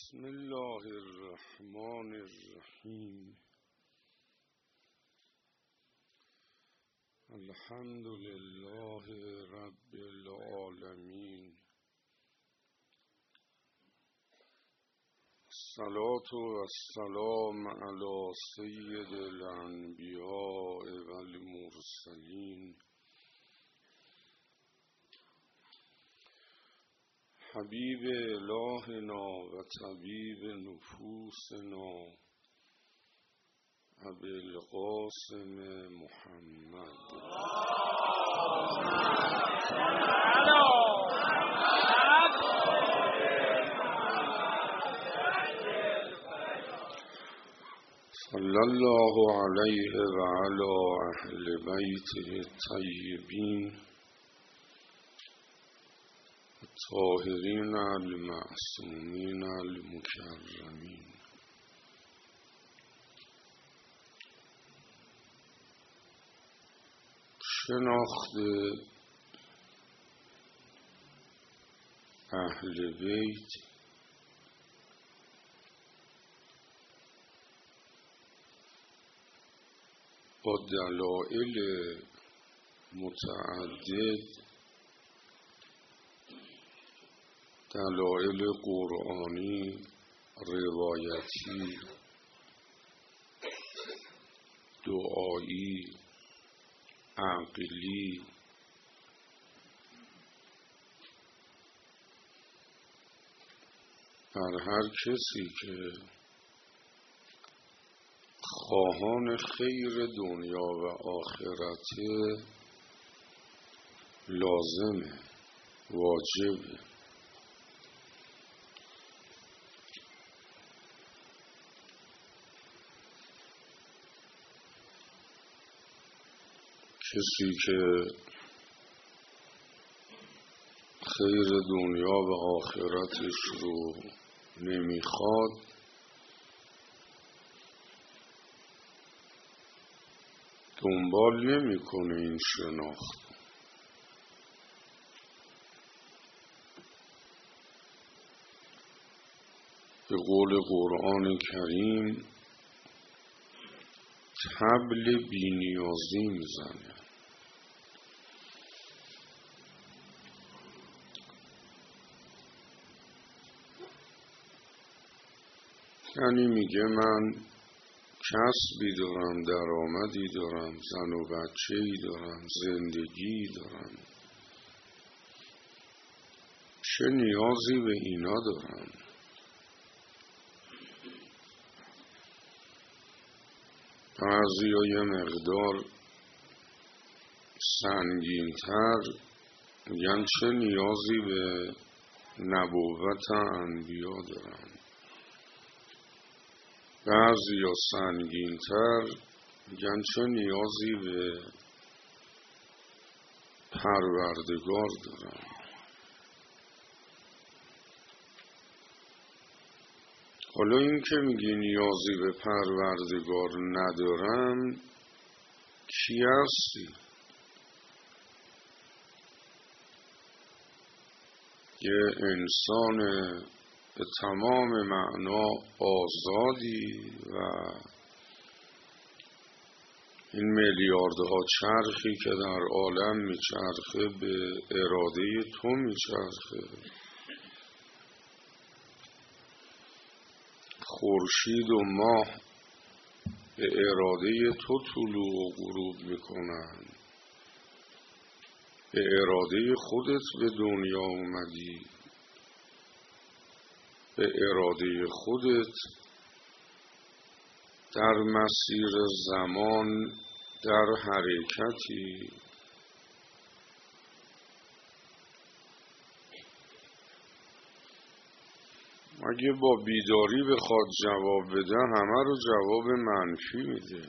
بسم الله الرحمن الرحیم. الحمد لله رب العالمین. الصلاة والسلام علی سید الانبیاء والمرسلین حبیب الهنا و طبیب نفوسنا ابی القاسم محمد. صلی الله علیه و علی اهل بیته الطیبین الطاهرین المعصومین المکرمین. شناخت اهل بیت با دلایل متعدد، دلایل قرآنی، روایتی، دعایی، عقلی، بر هر کسی که خواهان خیر دنیا و آخرت لازمه، واجبه. کسی که خیر دنیا و آخرتش رو نمیخواد دنبال نمیکنه این شناخت. به قول قرآن کریم طبل بی‌نیازی میزنه. یعنی میگه من کسبی دارم، درآمدی دارم، زن و بچه‌ای دارم، زندگی دارم، چه نیازی به اینا دارم؟ بعضیا یه مقدار سنگین‌تر میگن چه نیازی به نبوت انبیا دارن. بعضیا سنگین‌تر میگن چه نیازی به پروردگار دارن. حالا این که میگی نیازی به پروردگار ندارم، کی هستی؟ یه انسان به تمام معنا آزادی و این میلیاردها چرخی که در عالم میچرخه به اراده تو میچرخه. خورشید و ماه به اراده تو طلوع و غروب میکنن. به اراده خودت به دنیا اومدی، به اراده خودت در مسیر زمان در حرکتی. اگه با بیداری بخواد جواب بده همه رو جواب منفی میده،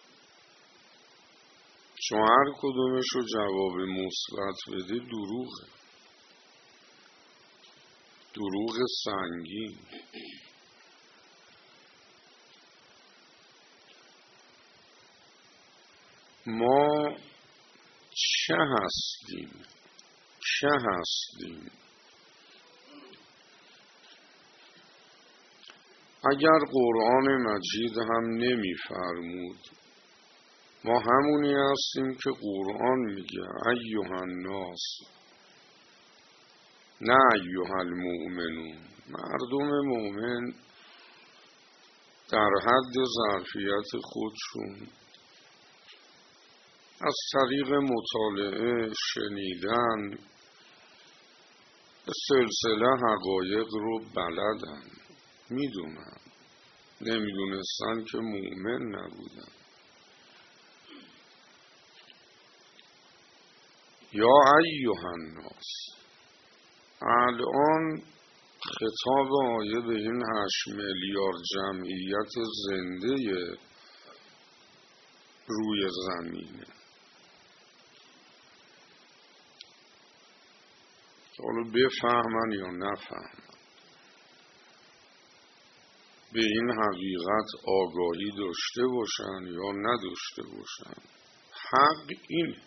چون هر کدومش رو جواب مثبت بده دروغه، دروغ سنگین. ما چه هستیم؟ اگر قرآن مجید هم نمی‌فرمود، ما همونی هستیم که قرآن میگه ایها الناس، نه ایها المؤمنون. مردم مؤمن در حد ظرفیت خودشون از طریق مطالعه، شنیدن، سلسله حقایق رو بلدن، میدونن. نمیدونستن که مؤمن نبودن. یا ایها الناس، الان خطاب آیه به این 8 میلیارد جمعیت زنده روی زمینه. حالا بفهمن یا نفهمن، به این حقیقت آگاهی داشته باشن یا نداشته باشن، حق اینه.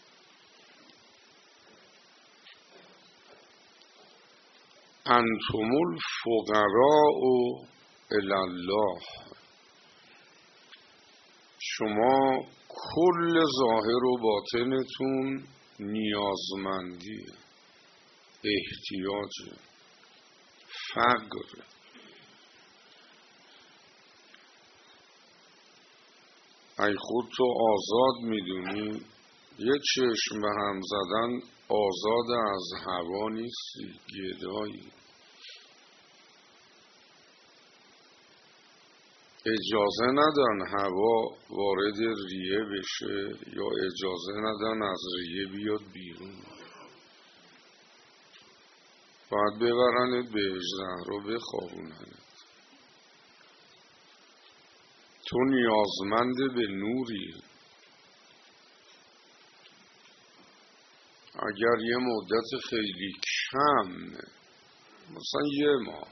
انتم الفقراء الی الله، شما کل ظاهر و باطنتون نیازمندی، احتیاج، فقر. ای خود تو آزاد میدونی؟ یه چشم به هم زدن آزاد از هوا نیستی، گدایی. اجازه ندن هوا وارد ریه بشه یا اجازه ندن از ریه بیاد بیرون. باید ببرنت به اژدها بخوابوننت. تو نیازمند به نوری. اگر یه مدت خیلی کم، مثلا 1 ماه،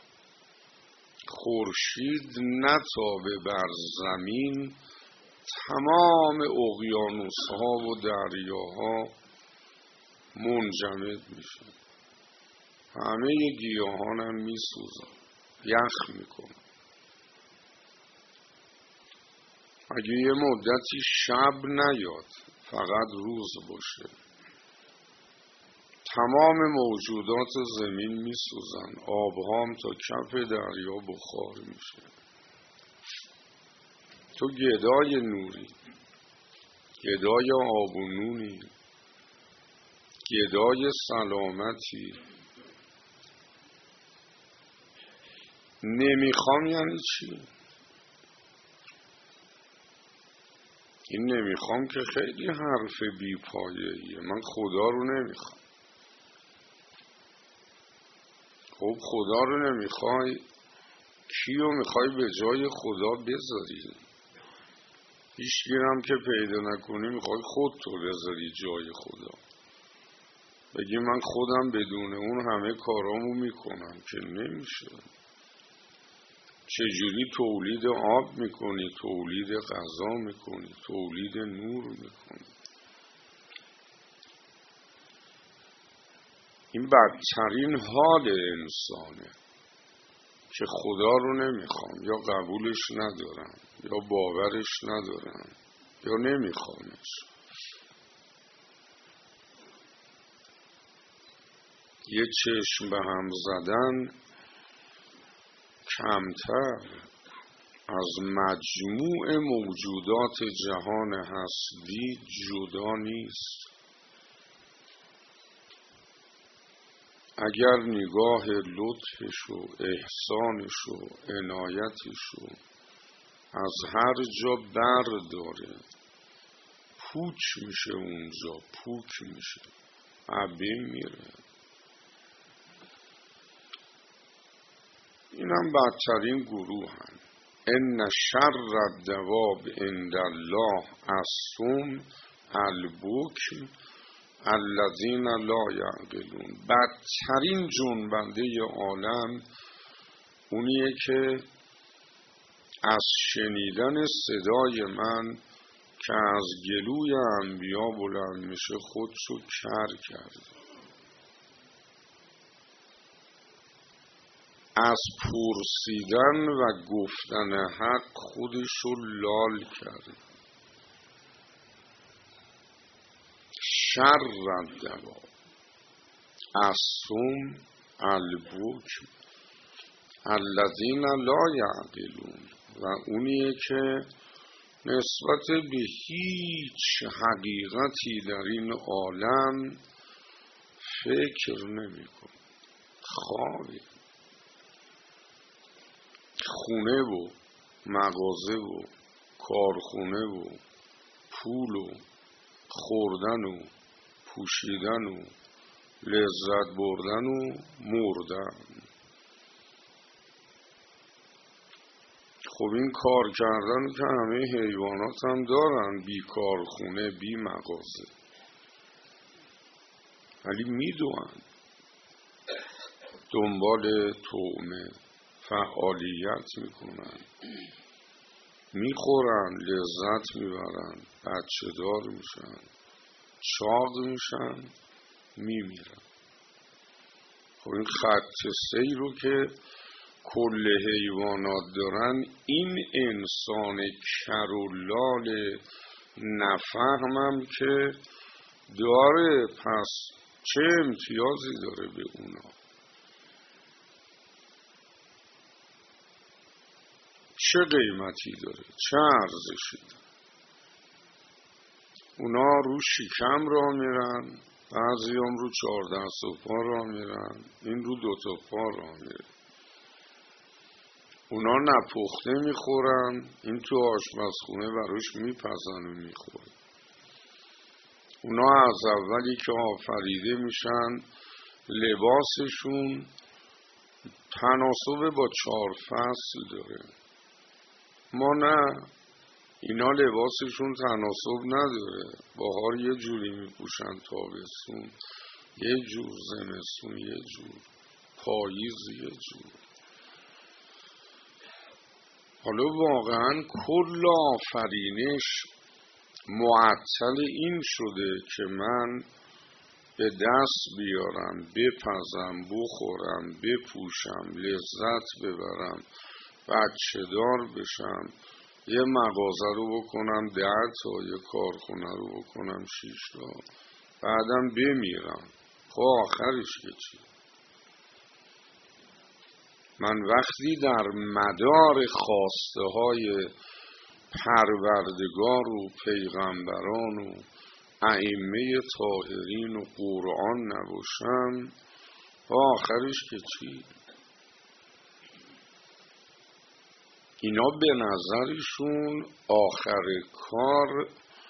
خورشید نتابه بر زمین، تمام اقیانوس‌ها و دریاها منجمد میشه، همه گیاهان هم میسوزن، یخ میکنن. اگه یه مدتی شب نیاد، فقط روز باشه، تمام موجودات زمین میسوزن، آبهام تا کف دریا بخار میشه. تو گدای نوری، گدای آب و نونی، گدای سلامتی. نمیخوام یعنی چی؟ این نمیخوام که خیلی حرف بی پایه‌ایه. من خدا رو نمیخوام. خب خدا رو نمیخوای، کیو میخوای به جای خدا بذاری؟ هیچگیرم که پیدا نکنی میخوای خودتو بذاری جای خدا، بگی من خودم بدون اون همه کارامو میکنم، که نمیشه. چجوری تولید آب میکنی، تولید غذا میکنی، تولید نور میکنی؟ این بدترین حال انسانه که خدا رو نمیخوام، یا قبولش ندارم، یا باورش ندارم، یا نمیخوامش. یه چشم به هم زدن کمتر از مجموع موجودات جهان هستی جدا نیست. اگر نگاه لطفش و احسانش و عنایتش رو از هر جا برداره، پوچ میشه اونجا، پوک میشه، عبه میره. اینم بدترین گروه هم. ان شر الدواب عند الله الصم البکم الذین لا یعقلون. بدترین جنبنده عالم اونیه که از شنیدن صدای من که از گلوی انبیا بلند میشه خودشو کر کرده. از پرسیدن و گفتن حق خودشو لال کرد. شر الدوا الصم البکم الذین لا یعقلون، و اونیه که نسبت به هیچ حقیقتی در این عالم فکر نمی کن. خوابی خونه و مغازه و کارخونه و پول و خوردن و پوشیدن و لذت بردن و مردن. خب این کار کردن که همه حیوانات هم دارن، بی کارخونه بی مغازه، ولی میدونن دنبال طعمه فعالیت میکنن، میخورن، لذت میبرن، بچه دار میشن، چاق میشن، میمیرن. خب این خط سیر رو که کل حیوانات دارن، این انسان کرولال نفهمم که داره، پس چه امتیازی داره به اونا؟ چه قیمتی داره؟ چه ارزشی داره؟ اونا رو شکم را میرن، بعضی هم رو 14 پا را میرن، این رو 2 پا را میرن. اونا نپخته میخورن، این تو آشپزخونه براش میپزن و میخوره. اونا از اولی که آفریده میشن لباسشون تناسب با 4 فصل داره، ما نه. اینا لباسشون تناسب نداره، بهار یه جوری میپوشن، تابستون یه جور، زمستون یه جور، پاییز یه جور. حالا واقعا کل آفرینش معطل این شده که من به دست بیارم، بپزم، بخورم، بپوشم، لذت ببرم، بچه دار بشم، یه مغازه رو بکنم 10 تا، یه کارخونه رو بکنم 6 تا، بعدم بمیرم. خب آخرش که چی؟ من وقتی در مدار خواسته های پروردگار و پیغمبران و ائمه طاهرین و قرآن نباشم، آخرش که چی؟ اینا به نظرشون آخر کار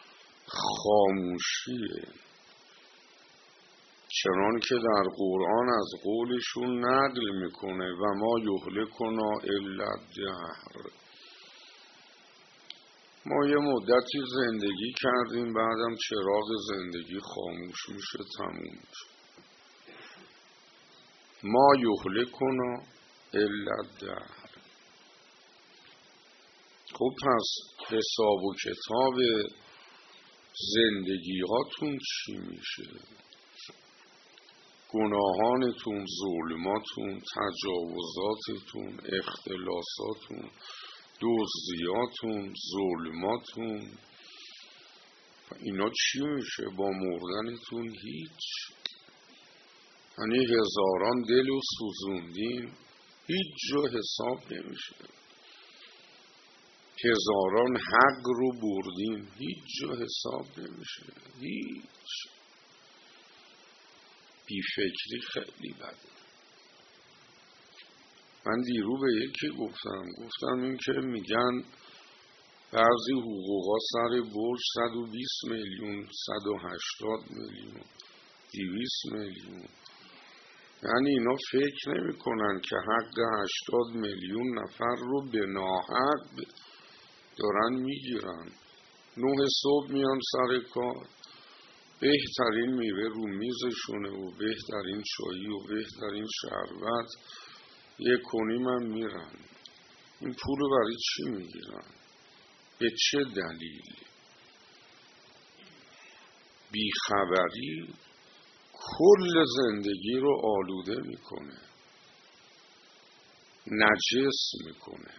خاموشیه، چنان که در قرآن از قولشون نقل میکنه و ما یهلکنا الا الدهر. ما یه مدتی زندگی کردیم، بعدم چراغ زندگی خاموش میشه، تموم میشه. ما یهلکنا الا الدهر. خب پس حساب و کتاب زندگی هاتون چی میشه؟ گناهانتون، ظلماتون، تجاوزاتتون، اختلاساتون، دزدیاتون، ظلماتون، اینا چی میشه با مردنتون؟ هیچ. یعنی هزاران دل رو سوزوندین، هیچ جا حساب نمیشه. هزاران حق رو بردین، هیچ جا حساب نمیشه. هیچ. بیفکری خیلی بده. من دیرو به یکی گفتم این که میگن بعضی حقوقا سر برج 120 میلیون، 180 میلیون، 200 میلیون. یعنی اینا فکر نمی کنن که حق 80 میلیون نفر رو به ناحق دارن میگیرن. 9 صبح میان سر کار، بهترین میوه رو میزشونه و بهترین چایی و بهترین شربت، 1.5 هم میرن. این پول رو برای چی میگیرن؟ به چه دلیل؟ بیخبری کل زندگی رو آلوده میکنه. نجس میکنه.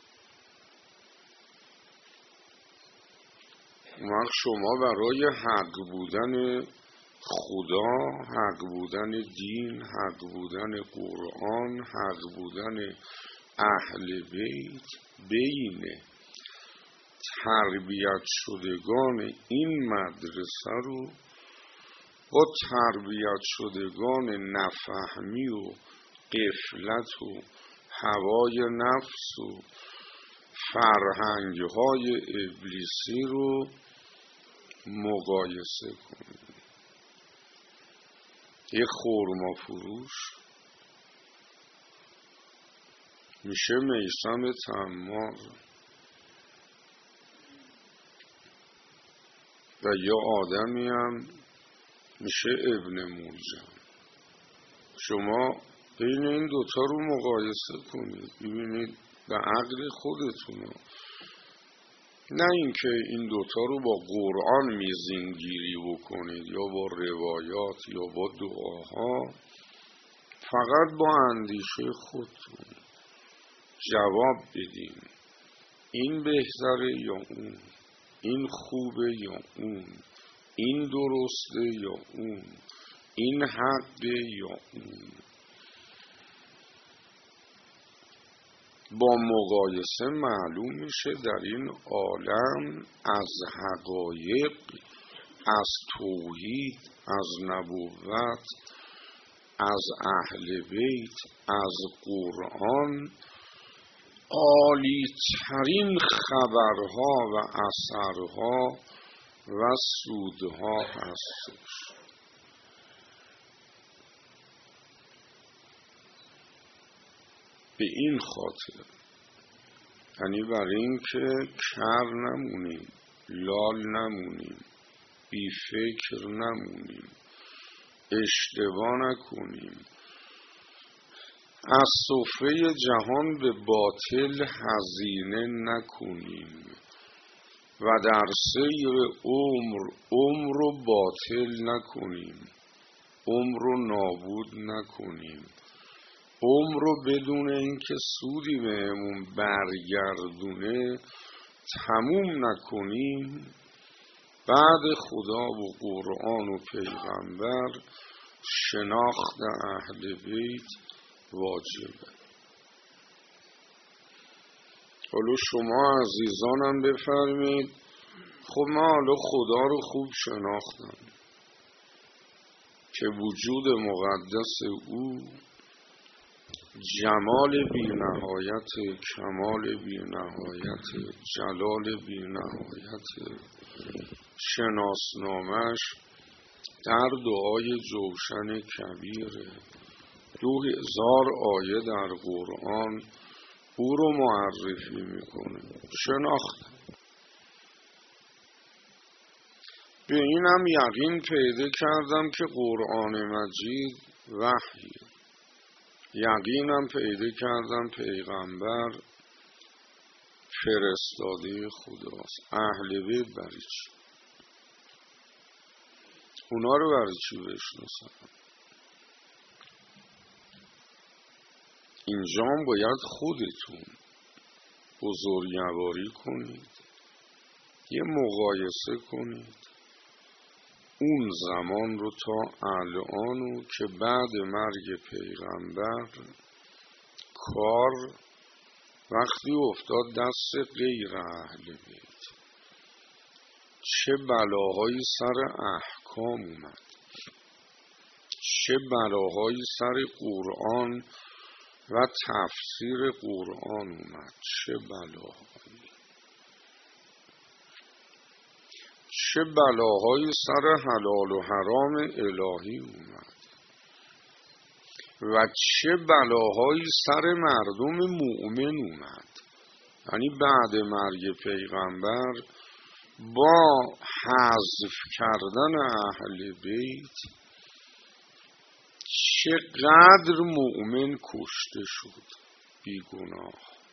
وقت شما برای حق بودن خدا، حق بودن دین، حق بودن قرآن، حق بودن اهل بیت بین تربیت شدگان این مدرسه رو با تربیت شدگان نفهمی و غفلت و هوای نفس و فرهنگ‌های ابلیسی رو مقایسه کنیم. یک خرما فروش میشه میثم طماع و یا آدمی هم میشه ابن ملجم. شما بین این دوتا رو مقایسه کنید، ببینید به عقل خودتون، نه اینکه این دوتا رو با قرآن میزینگیری بکنید یا با روایات یا با دعاها. فقط با اندیشه خودتون جواب بدین این بهتره یا اون، این خوبه یا اون، این درسته یا اون، این حقه یا اون. با مقایسه معلوم میشه در این عالم از حقایق، از توحید، از نبوت، از اهل بیت، از قرآن عالی ترین خبرها و اثرها و سودها هستش. به این خاطر، یعنی برای این که کر نمونیم، لال نمونیم، بی فکر نمونیم، اشتباه نکنیم، از سفره جهان به باطل هزینه نکنیم و در سیر عمر رو باطل نکنیم، عمر رو نابود نکنیم، عمر رو بدون اینکه سودی بهمون برگردونه تموم نکنیم. بعد خدا و قرآن و پیغمبر شناخت اهل بیت واجبه. حالا شما عزیزانم بفرمید خب من حالا خدا رو خوب شناختم که وجود مقدس او، جمال بی نهایت، کمال بی نهایت، جلال بی نهایت، شناسنامش در دعای جوشن کبیره، 2000 آیه در قرآن او رو معرفی میکنه. شناختم. به اینم یقین پیدا کردم که قرآن مجید وحیه. یقینم پیدا کردم پیغمبر فرستاده خداست. اهل بیت برای چی؟ اونا رو برای چی بشناسم؟ اینجا هم باید خودتون بزرگواری کنید، یه مقایسه کنید اون زمان رو تا الانو که بعد مرگ پیغمبر کار وقتی افتاد دست غیر اهل بیت، چه بلاهایی سر احکام اومد، چه بلاهایی سر قرآن و تفسیر قرآن اومد، چه بلاهایی، چه بلاهایی سر حلال و حرام الهی اومد و چه بلاهایی سر مردم مؤمن اومد. یعنی بعد مرگ پیغمبر با حذف کردن اهل بیت چقدر مؤمن کشته شد بیگناه،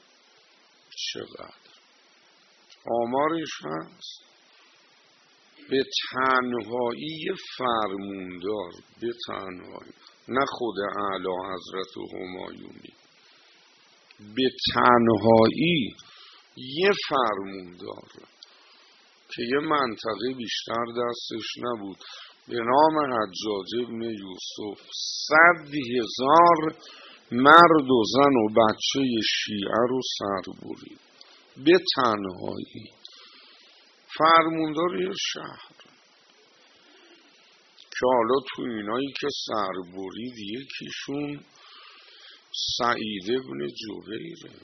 چقدر آمارش هست. به تنهایی فرموندار، به تنهایی، نه خود اعلی حضرت همایونی، به تنهایی یه فرموندار که یه منطقه بیشتر دستش نبود به نام حجاج ابن یوسف 100,000 مرد و زن و بچه شیعه رو سر برید به تنهایی. فرموندار یه شهر که حالا تو اینایی که سر برید یکیشون سعید ابن جبیره،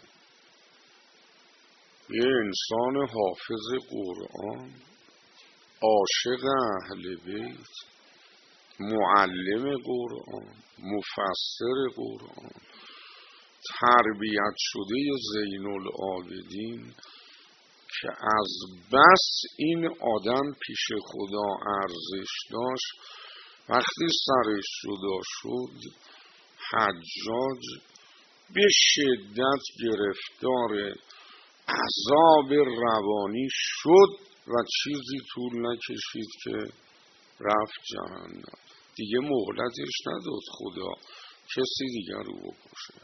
یه انسان حافظ قرآن، عاشق اهل بیت، معلم قرآن، مفسر قرآن، تربیت شده زین العابدین که از بس این آدم پیش خدا ارزش داشت وقتی سرش جدا شد حجاج به شدت گرفتار عذاب روانی شد و چیزی طول نکشید که رفت جهنم. دیگه مهلتش نداد خدا کسی دیگر رو بکشه.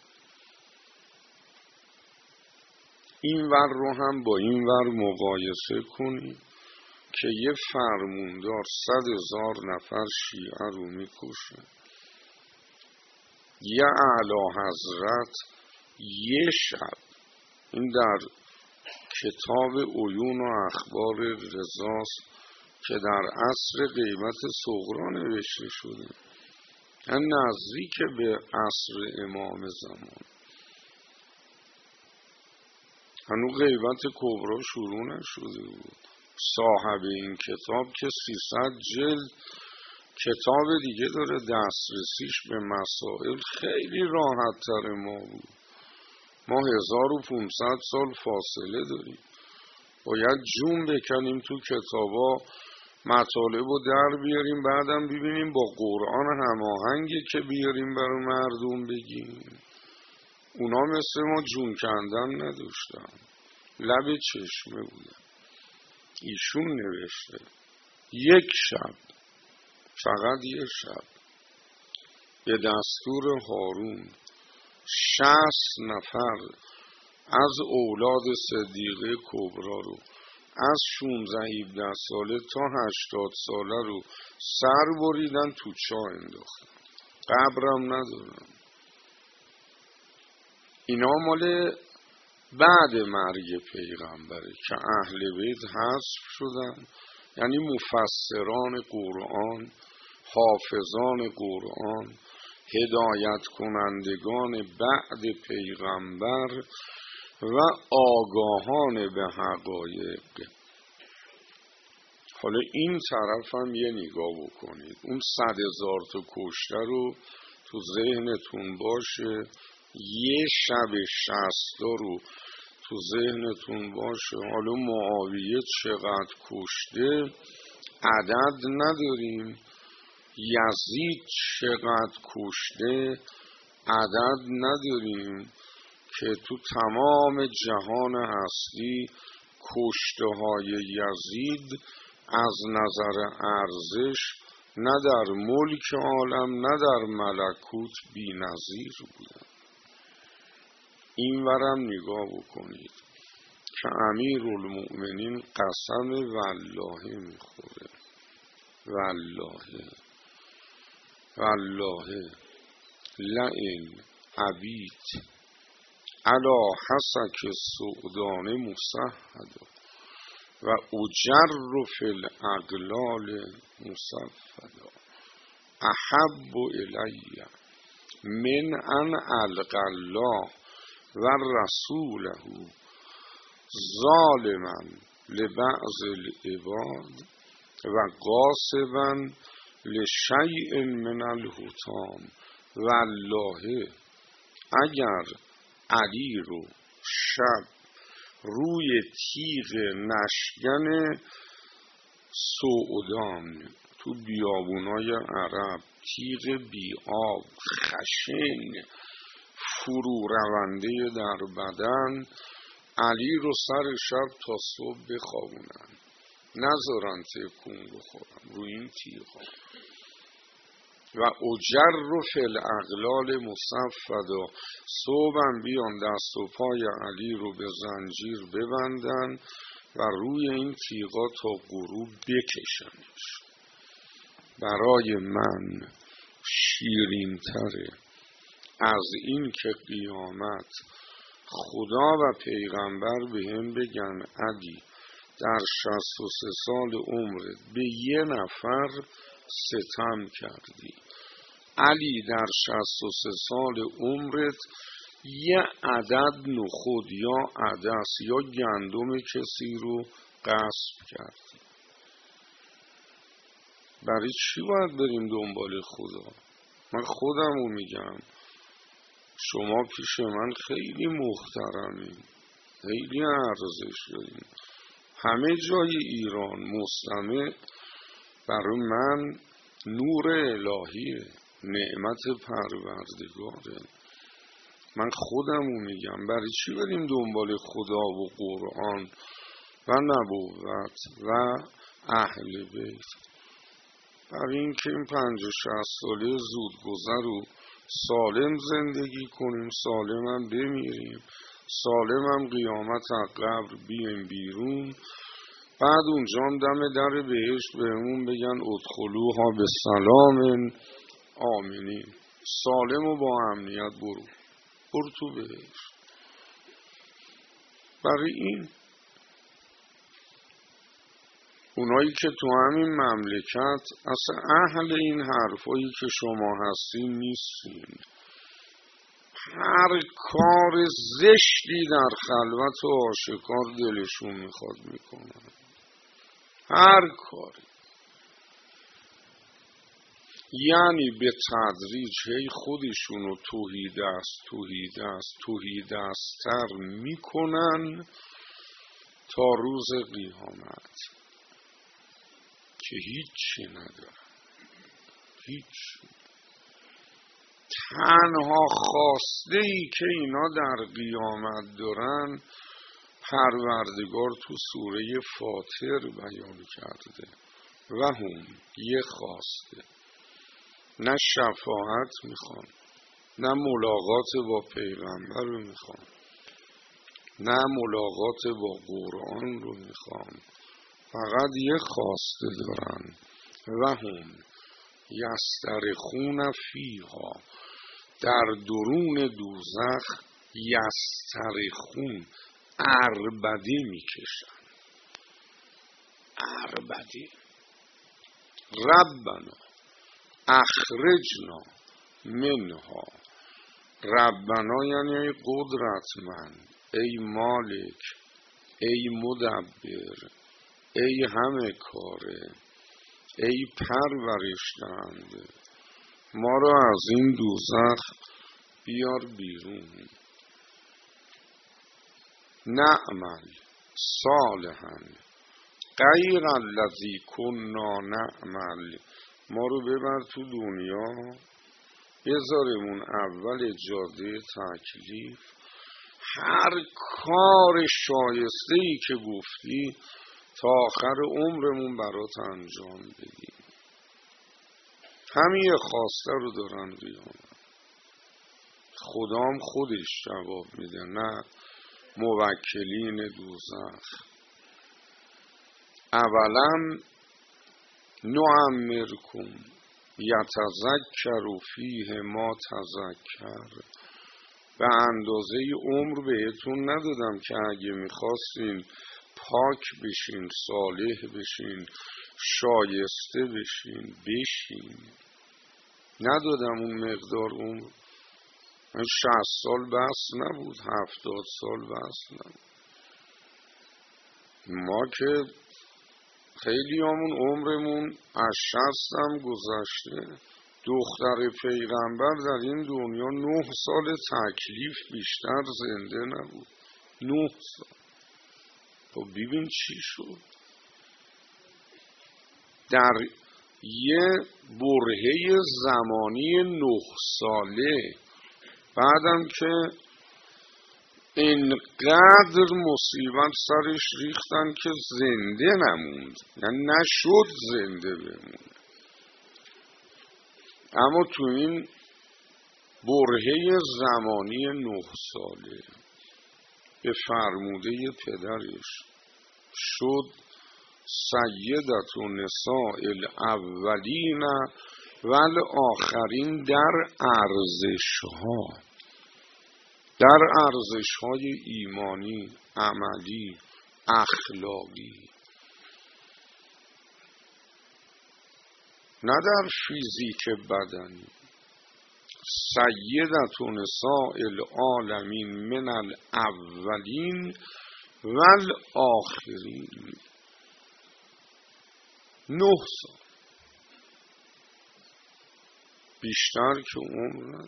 این ور رو هم با این ور مقایسه کنید که یه فرموندار 100,000 نفر شیعه رو میکشه، یه اعلی حضرت یه شب، این در کتاب عیون و اخبار رضاست که در عصر غیبت صغرا نوشته شده، یعنی نزدیک به عصر امام زمان، هنوز غیبت کبرا شروع نشده بود. صاحب این کتاب که 300 جلد کتاب دیگه داره، دسترسیش به مسائل خیلی راحت تر ما بود. ما 1500 سال فاصله داریم، باید جون بکنیم تو کتابا مطالب رو در بیاریم، بعدم ببینیم با قرآن هماهنگه که بیاریم برای مردم بگیم. اونا مثل ما جون کندن نداشتن، لب چشمه بودن. ایشون نوشته یک شب، فقط یک شب، به دستور هارون 60 نفر از اولاد صدیقه کبرا رو از 16-17 ساله تا 80 ساله رو سر بریدن تو چاه انداختن، قبرم ندارن. اینا مال بعد مرگ پیغمبره که اهل بیت حذف شدن، یعنی مفسران قرآن، حافظان قرآن، هدایت کنندگان بعد پیغمبر و آگاهان به حقایق. حالا این طرف هم یه نگاه بکنید، اون 100,000 تا کشته رو تو ذهنتون باشه، یه شب 60 رو تو ذهنتون باشه. حالا معاویه چقدر کشته عدد نداریم، یزید چقدر کشته عدد نداریم، که تو تمام جهان هستی کشته های یزید از نظر ارزش نه در ملک عالم نه در ملکوت بی نظیر بودن. این ورم نگاه بکنید که امیرالمؤمنین قسم والله میخوره، والله لئن ابیت علی حسک السعدان مسهدا و اجر فی الاغلال مصفدا احب الی من ان القی الله و رسوله ظالما لبعض العباد و غاصبا لشیء من الحطام. والله اگر علی رو شب روی تیغ نشگن سعودان تو بیابونای عرب، تیغ بیاب خشن فرو رونده در بدن، علی رو سر شب تا صبح بخوابونن، نذارن تکون بخورن روی این تیغا. و اجر فی الاغلال مصفدا، صبحم بیان دست و پای علی رو به زنجیر ببندن و روی این تیغا تا غروب بکشنش. برای من شیرین تره از این که قیامت خدا و پیغمبر به هم بگن علی در 63 سال عمرت به یه نفر ستم کردی، علی در 63 سال عمرت یه عدد نخود یا عدس یا گندم کسی رو غصب کردی. برای چی باید بریم دنبال خدا؟ من خودم رو میگم، شما پیش من خیلی محترمین، خیلی ارزش دارین، همه جای ایران مستمع برای من نور الهیه، نعمت پروردگاره. من خودم رو میگم برای چی بریم دنبال خدا و قرآن و نبوت و اهل بیت؟ برای این که این 50-60 ساله زود گذر رو سالم زندگی کنیم، سالم هم بمیریم، سالم هم قیامت از قبر بیم بیرون، بعد اونجا هم دم در بهشت بهمون بگن ادخلوها به سلام آمینین. سالم و با امنیت برو تو بهشت. برای این اونایی که تو همین مملکت اصلا اهل این حرفایی که شما هستین نیستین، هر کار زشتی در خلوت و آشکار دلشون میخواد میکنن، هر کاری. یعنی به تدریج هی خودشونو توحیدستر میکنن تا روز قیامت که هیچی ندارن. هیچ. تنها خواسته ای که اینا در قیامت دارن پروردگار تو سوره فاطر بیان کرده و هم یه خواسته، نه شفاعت میخوان، نه ملاقات با پیغمبر رو میخوان، نه ملاقات با قرآن رو میخوان، فقط یه خواسته دارن و هم یسترخون فیها، در درون دوزخ یسترخون عربده میکشن. عربده. ربنا اخرجنا منها. ربنا یعنی ای قدرتمند، ای مالک، ای مدبر، ای همه کاره، ای پرورش دهنده، ما را از این دوزخ بیار بیرون. نعمل صالحا غیر الذی کنا نعمل، ما رو ببر تو دنیا بذارمون اول جاده تکلیف، هر کار شایسته ای که گفتی تا آخر عمرمون برات انجام بدیم. همین خواسته رو دارن قیامت. خدام خودش جواب میده، نه موکلین دوزخ. اولا نعمرکم یتذکر فیه ما تذکر، به اندازه عمر بهتون ندادم که اگه میخواستین پاک بشین، صالح بشین، شایسته بشین، ندادم اون مقدار عمر. 60 سال بس نبود، 70 سال بس نبود. ما که خیلی همون عمرمون از 60 هم گذشته. دختر پیغمبر در این دنیا 9 سال تکلیف بیشتر زنده نبود. 9 سال. خب ببین چی شد. در یه برهه زمانی 9 ساله بعدم که اینقدر مصیبت سرش ریختن که زنده نموند، یعنی نشد زنده بمونه. اما تو این برهه زمانی 9 ساله به فرموده پدرش شد سیدت نساء الاولین و الاخرین در ارزش‌های ایمانی، عملی، اخلاقی، نه در فیزیک بدنی. سیدت نساء العالمین من الاولین و الاخرین. 9 سال بیشتر که عمرن.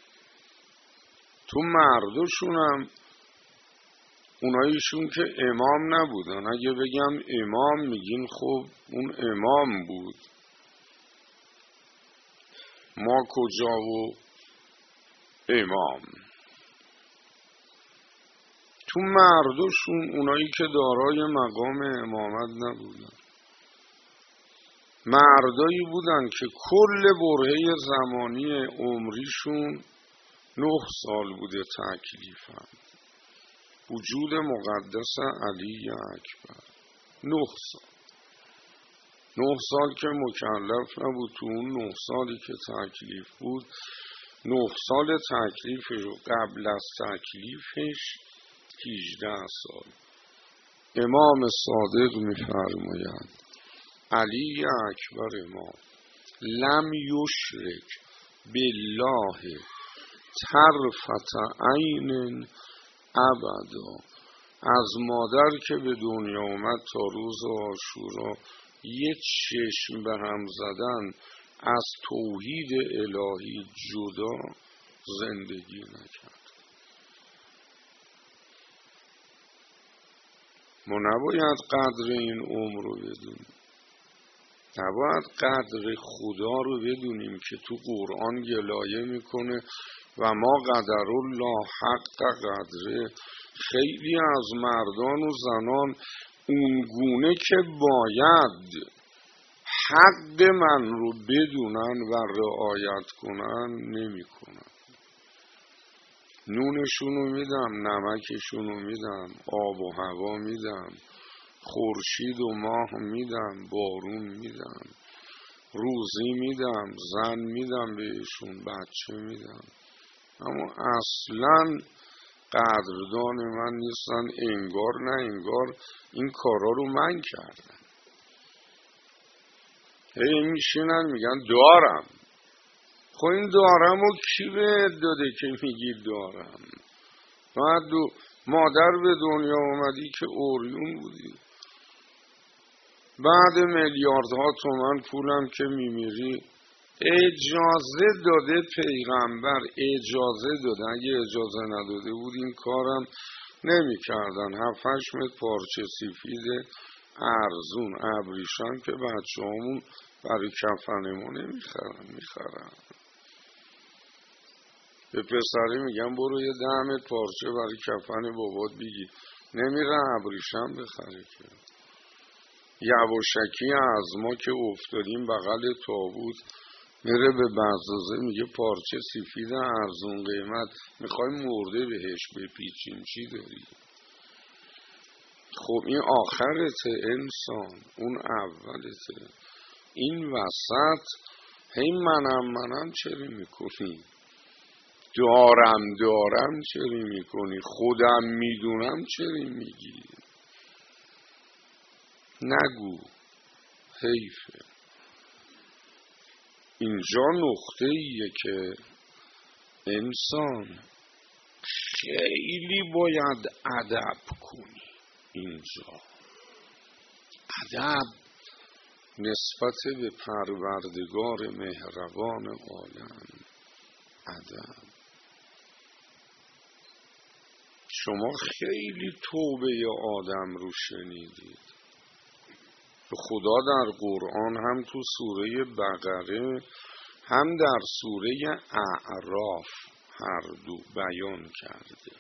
تو مردشون هم اوناییشون که امام نبودن، اگه بگم امام میگین خب اون امام بود، ما کجا و امام. تو مردشون اونایی که دارای مقام امامت نبودن، مردایی بودن که کل برهه زمانی عمریشون 9 سال بوده تکلیفم. وجود مقدس علی اکبر 9 سال. 9 سال که مکلف نبود، تو اون 9 سالی که تکلیف بود، 9 سال تکلیفش و قبل از تکلیفش 18 سال. امام صادق می‌فرماید علی اکبر ما لم یشرک بالله طرفة عین ابدا. از مادر که به دنیا اومد تا روز عاشورا یک چشم به هم زدن از توحید الهی جدا زندگی نکرد. ما نباید قدر این عمر رو بدونیم، نباید قدر خدا رو بدونیم که تو قرآن گلایه میکنه و ما قدر الله حق قدره. خیلی از مردان و زنان اونگونه که باید حد من رو بدونن و رعایت کنن نمی کنن. نونشونو میدم، نمکشونو میدم، آب و هوا میدم، خورشید و ماه میدم، بارون میدم، روزی میدم، زن میدم بهشون، بچه میدم، اما اصلا قدردان من نیستن. انگار نه انگار این کارا رو من کردم. هی میشینن میگن دارم. خب این دارم و کی بهت داده که میگی دارم؟ بعد مادر به دنیا اومدی که اوریون بودی، بعد میلیاردها تومان پولم که میمیری. اجازه داده پیغمبر، اجازه داده. اگه اجازه نداده بود این کارم نمی کردن. 7-8 متر پارچه سفید ارزون ابریشم که بچه همون برای کفنمون میخرن. به پسری میگم برو یه 10 متر پارچه برای کفن بابات بگی، نمیره ابریشم بخره که. یواشکی از ما که افتادیم بغل تابوت، میره به بزازه میگه پارچه سفید ارزون قیمت، میخوای مرده بهش بپیچیم، چی داری؟ خب این آخرته انسان، اون اولته. این وسط هی منم چری میکنی؟ دارم چری میکنی؟ خودم میدونم چری میگی؟ نگو، حیفه. اینجا نقطه ایه که انسان خیلی باید ادب کنی. اینجا ادب نسبت به پروردگار مهربان عالم. ادب. شما خیلی توبه آدم رو شنیدید. خدا در قرآن هم تو سوره بقره هم در سوره اعراف هر دو بیان کرده.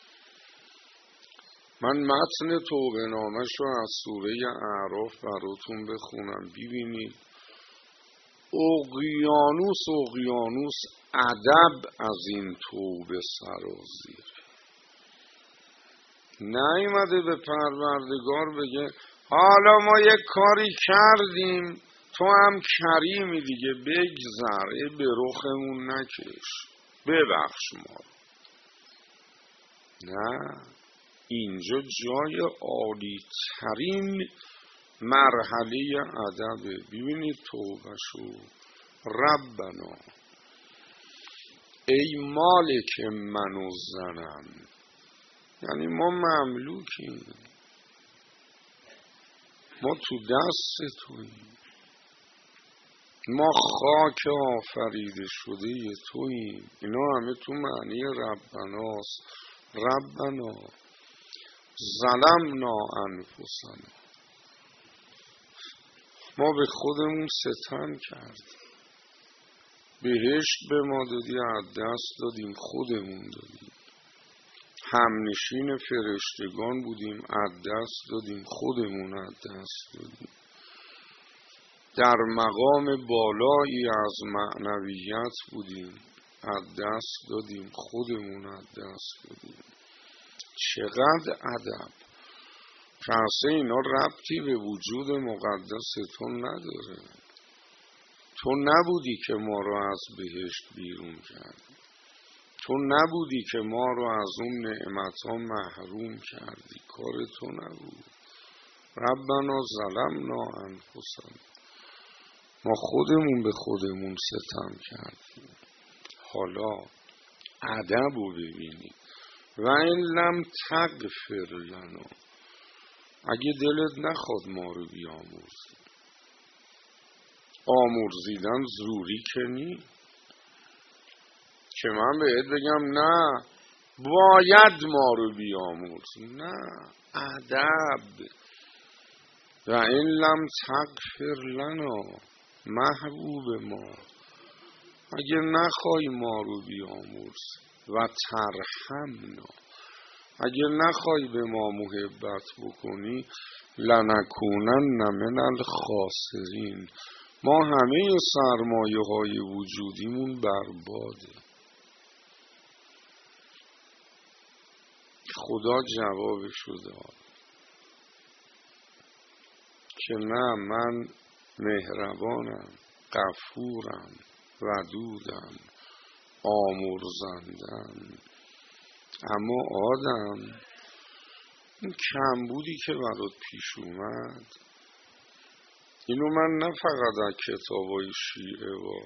من متن توبه نامش رو از سوره اعراف براتون بخونم ببینید اقیانوس ادب از این توبه سرازیر. نیامده به پروردگار بگه حالا ما یک کاری کردیم تو هم کریمی دیگه بگذر، به رخمون نکش، ببخش ما. نه، اینجا جای عالی ترین مرحله ادبه. ببینید توبهشو، ربنا ای مالک من و زنم، یعنی ما مملوکیم، ما تو دست توییم، ما خاک آفریده شده توییم. اینا همه تو معنی ربناست. ربنا ظلمنا انفسنا، ما به خودمون ستم کردیم، بهشت به ما دادی از دست دادیم، خودمون دادیم، همنشین فرشتگان بودیم از دست دادیم، خودمون از دست دادیم، در مقام بالایی از معنویت بودیم از دست دادیم، خودمون از دست دادیم. چقدر ادب! پس اینا ربطی به وجود مقدستون نداره. تو نبودی که ما رو از بهشت بیرون کردی، تو نبودی که ما رو از اون نعمت‌ها محروم کردی، کار تو نبود. ربنا ظلمنا انفسنا، ما خودمون به خودمون ستم کردیم. حالا ادب رو ببینید. و این لم تغفر لنا، اگه دلت نخواد ما رو بیامرزی، آمرزیدن زوری که نی که من بهت بگم نه باید ما رو بیامرزی، نه، ادب. و این لم تغفر لنا، محبوب ما، اگه نخوای ما رو بیامرزی، و ترحمنا، اگه نخوای به ما محبت بکنی، لنکونن من الخاسرین، ما همه سرمایه های وجودیمون برباده. خدا جوابشو داد که نه، من مهربانم، غفورم، ودودم، آمرزندم. اما آدم، این کمبودی که برات پیش اومد، اینو من نه فقط از کتابای شیعه و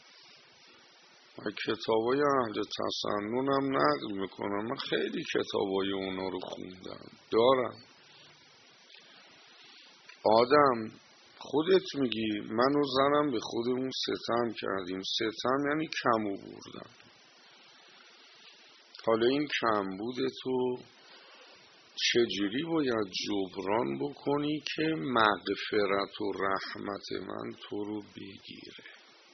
کتابای اهل تسننم نقل میکنم، من خیلی کتابای اونا رو خوندم دارم. آدم، خودت میگی من و زنم به خودمون ستم کردیم. ستم یعنی کمو بردن. حالا این کمبود تو چجوری باید جبران بکنی که مغفرت و رحمت من تو رو بگیره؟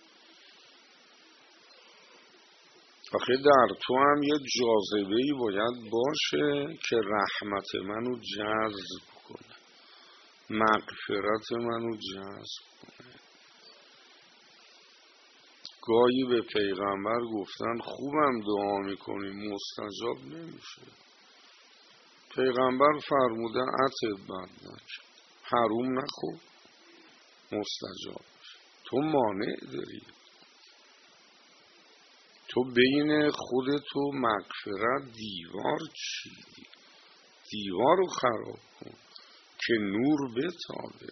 آخه در تو هم یه جاذبه‌ای باید باشه که رحمت منو جذب کنه، مغفرت منو جذب کنه. گاهی به پیغمبر گفتن خوبم دعا میکنی مستجاب نمیشه. پیغمبر فرموده عتب بد نکن، حروم نخور، مستجاب میشه. تو مانع داری، تو بین خودت و مغفرت دیوار چیدی، دیوار رو خراب کن که نور بتابه.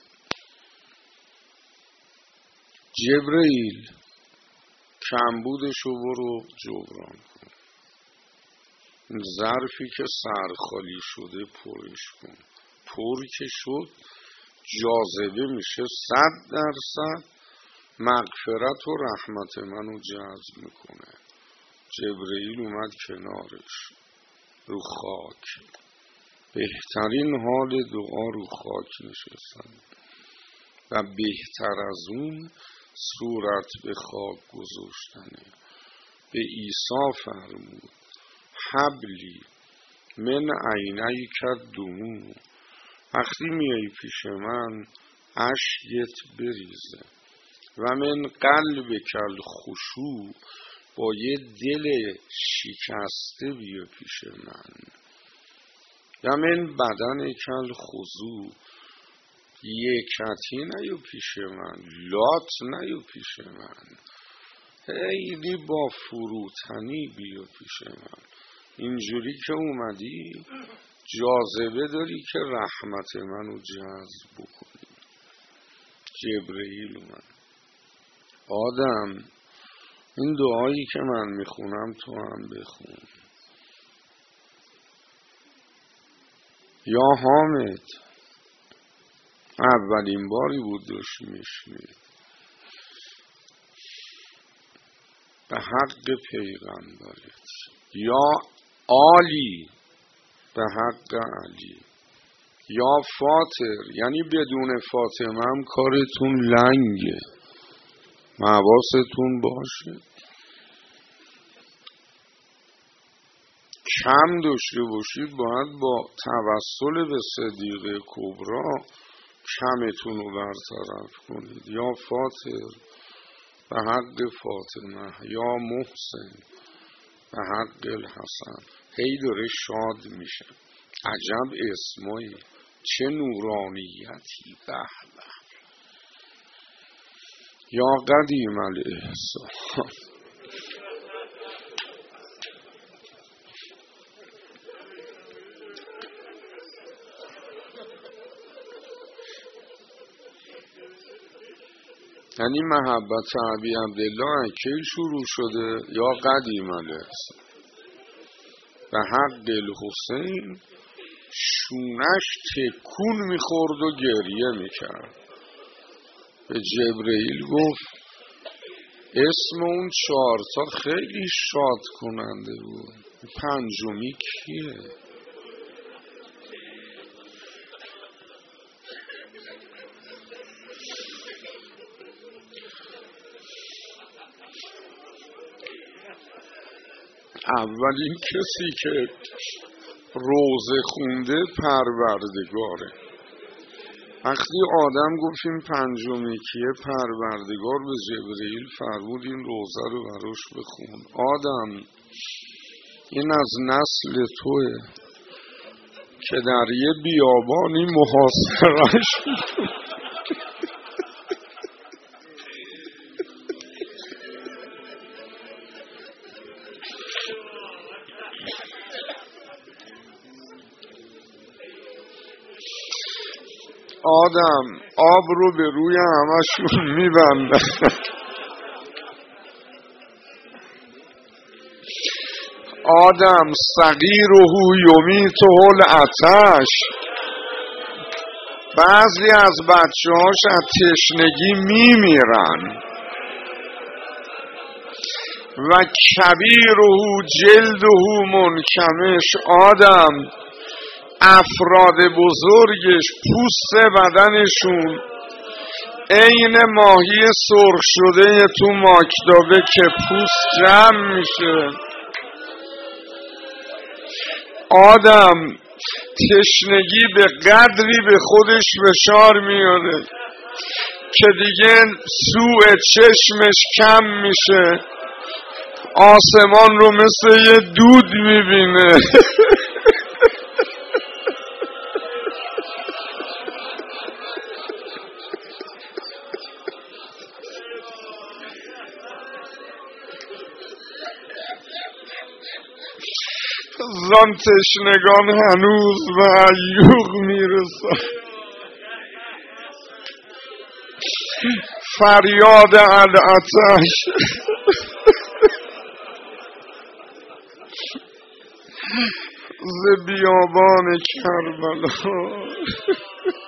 جبرئیل، کمبودشو برو جبران کن، این ظرفی که سرخالی شده پرش کن. پر که شد جاذبه میشه 100% مغفرت و رحمت منو جذب میکنه. جبرئیل اومد کنارش رو خاک، بهترین حال دعا رو خاک نشستن و بهتر از اون صورت به خاک گذاشتنه. به عیسی فرمود حبلی من عینیک دموع، وقتی میای پیش من اشکت بریزه. و من قلب کل خشوع، با یه دل شکسته بیا پیش من. و من بدن کل خضوع، یکتی نیو پیش من، لات نیو پیش من، خیلی با فروتنی بیا پیش من. اینجوری که اومدی جاذبه داری که رحمت منو جذب بکنی. جبرئیل اومد. آدم این دعایی که من میخونم تو هم بخون. یا حامد، اولین باری بود داشت میشنید، به حق پیغمبرت. یا عالی، به حق علی. یا فاطر، یعنی بدون فاطمه هم کارتون لنگه، حواستون باشه. کم داشته باشید باید با توسل به صدیقه کبرا کمتون رو برطرف کنید. یا فاطر، به حق فاطمه. یا محسن، به حق الحسن. هی داره شاد میشه. عجب اسمایی، چه نورانیتی. به به. یا قدیم الاحسان. یعنی محبت ابی عبدالله کی شروع شده؟ یا قدیم الاحسان. به حق الحسین، شونش تکون میخورد و گریه میکرد. به جبرئیل گفت اسم اون 4 تا خیلی شاد کننده بود، پنجمی کیه؟ اولین کسی که روزه خونده پروردگاره. وقتی آدم گفت این پنجمی کیه، پروردگار به جبرئیل فرمود این روزه رو براش بخون. آدم این از نسل توه که در یه بیابانی محاصره‌اش آدم آب رو به روی همشون میبنده. آدم صغیره یمیته العطش، بعضی از بچه‌هاش از تشنگی میمیرن. و کبیره جلده منکمش، آدم افراد بزرگش پوست بدنشون عین ماهی سرخ شده تو ماکدابه که پوست جمع میشه. آدم تشنگی به قدری به خودش فشار میاره که دیگه سوء چشمش کم میشه، آسمان رو مثل یه دود میبینه. زان تشنگان هنوز به عیوق میرسن. فریاد العطش ز بیابان کربلا.